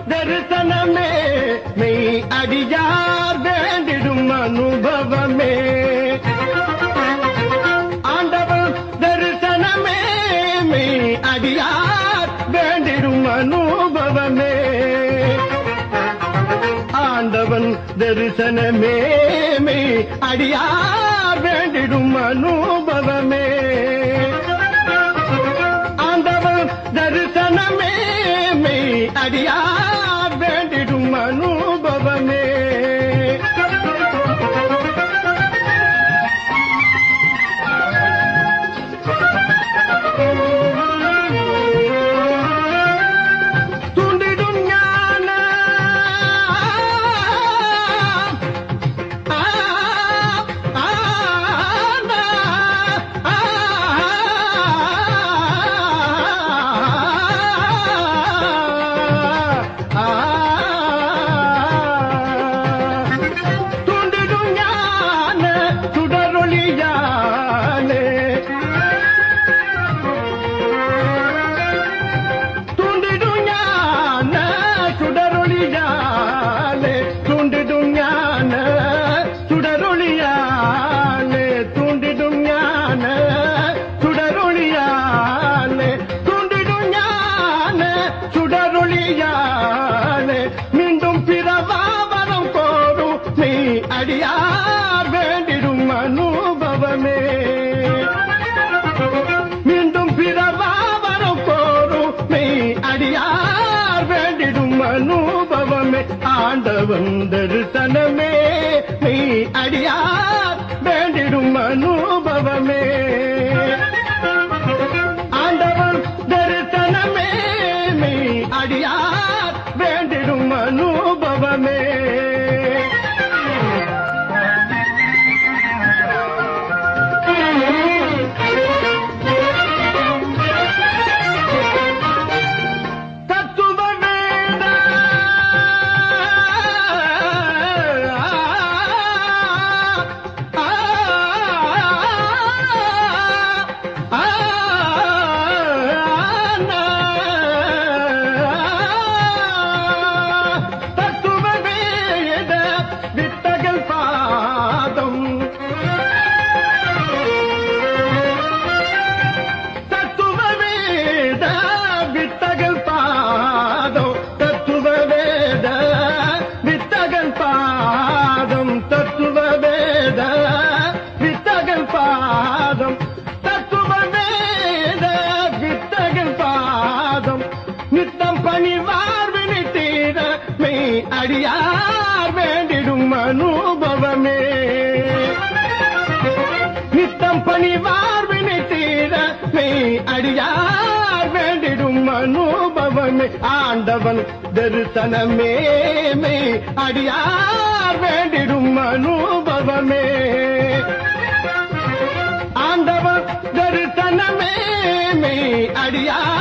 தரிசனமே மெய் அடியார் வேண்டிடும் அனுபவமே ஆண்டவன் தரிசனமே மெய் அடியார் வேண்டிடும் அனுபவமே ஆண்டவன் தரிசனமே மெய் அடியார் வேண்டிடும் அனுபவமே ஆண்டவன் தரிசனமே மெய் அடியார் வேண்டிடும் அனுபவமே தூண்டிடும் ஞான தூண்டிடும் ஞான சுடரொளியாலே தூண்டிடும் ஞான சுடரொளியாலே தூண்டிடும் ஞான சுடரொளியாலே தூண்டிடும் ஞான சுடரொளியாலே தூண்டிடும் ஞான சுடரொளியாலே மீண்டும் பிறவாவரம் கோரும் நீ அடியார் வேண்டிடும் அனுபவமே மீண்டும் பிறவாவரம் கோரும் நீ அடியார் வேண்டிடும் அனுபவமே ஆண்டவன் தரிசனமே நீ அடியார் வேண்டிடும் அனுபவமே ஆண்டவன் தரிசனமே நீ அடியார் வேண்டிடும் அனுபவமே தத்துவ வேத தத்துவ வேத வித்தகல் பாதம் தத்துவ வேத வித்தகல் பாதம் தத்துவ வேத வித்தகல் பாதம் தத்துவ வேத வித்தகல் பாதம் தத்துவ வேத வித்தகல் பாதம் நித்தம் பணிவார் வினித்தீர மெய் அடியார் வேண்டிடும் அனுபவமே நித்தம் பணிவார் வினித்தீர மெய் அடியார் வேண்டிடும் அனுபவமே ஆண்டவன் தரிசனமே மெய் அடியார் வேண்டிடும் அனுபவமே ஆண்டவன் தரிசனமே மெய் அடியார்